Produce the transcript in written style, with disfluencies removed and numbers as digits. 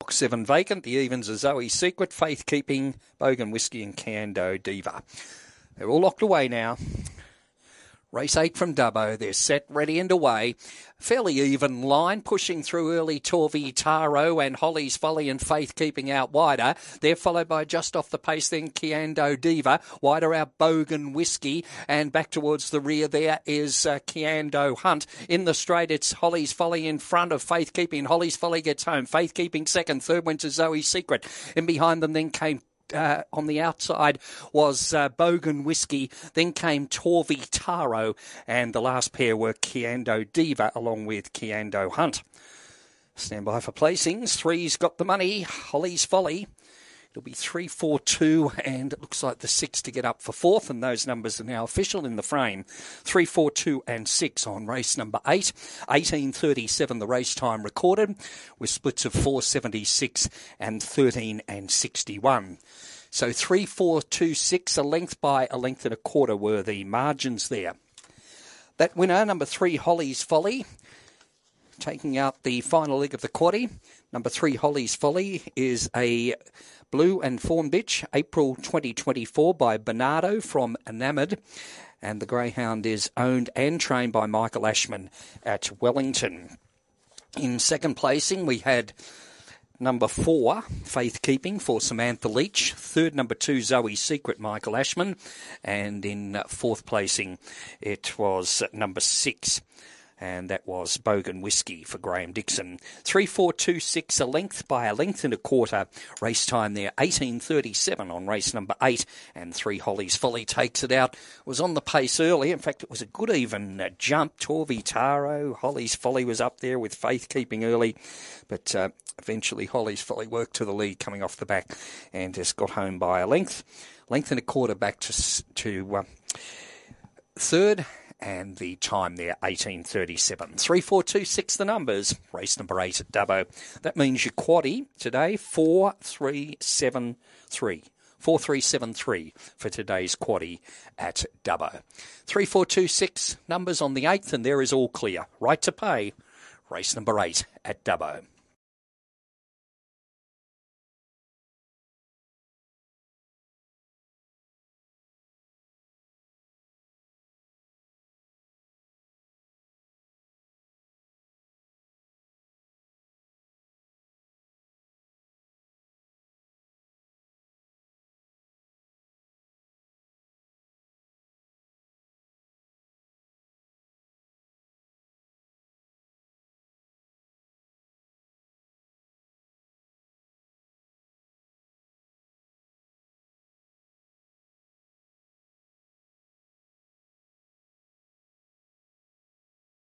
box 7 vacant. The evens are Zoe Secret, Faith Keeping, Bogan Whiskey and Cando Diva. They're all locked away now. Race 8 from Dubbo. They're set, ready and away. Fairly even line, pushing through early Torvi Taro and Holly's Folly and Faith keeping out wider. They're followed by just off the pace then Cando Diva. Wider out Bogan Whiskey, and back towards the rear there is Cando Hunt. In the straight it's Holly's Folly in front of Faith Keeping. Holly's Folly gets home. Faith Keeping second. Third went to Zoe Secret. In behind them then came on the outside was Bogan Whiskey, then came Torvi Taro, and the last pair were Cando Diva along with Cando Hunt. Stand by for placings. Three's got the money. Holly's Folly. It'll be 3, 4, 2, and it looks like the 6 to get up for fourth, and those numbers are now official in the frame. 3, 4, 2, and 6 on race number 8. 18:37 the race time recorded, with splits of 4:76 and 13 and 61. So 3, 4, 2, 6, a length by a length and a quarter were the margins there. That winner, number 3, Holly's Folly, taking out the final leg of the quaddie. Number 3, Holly's Folly, is a Blue and Fawn Bitch, April 2024 by Bernardo from Enamoured. And the greyhound is owned and trained by Michael Ashman at Wellington. In second placing, we had number 4, Faith Keeping for Samantha Leach. Third, number 2, Zoe Secret, Michael Ashman. And in fourth placing, it was number 6. And that was Bogan Whiskey for Graham Dixon. 3, 4, 2, 6, a length by a length and a quarter. Race time there, 18:37 on race number 8. And 3, Holly's Folly takes it out. Was on the pace early. In fact, it was a good even jump. Torvi Taro, Holly's Folly was up there with Faith Keeping early. But eventually Holly's Folly worked to the lead coming off the back and has got home by a length. Length and a quarter back to third. And the time there, 18:37. 3, 4, 2, 6 the numbers. Race number 8 at Dubbo. That means your quaddie today, 4-3-7-3. 4-3-7-3 for today's quaddie at Dubbo. 3, 4, 2, 6 numbers on the 8th, and there is all clear. Right to pay. Race number 8 at Dubbo.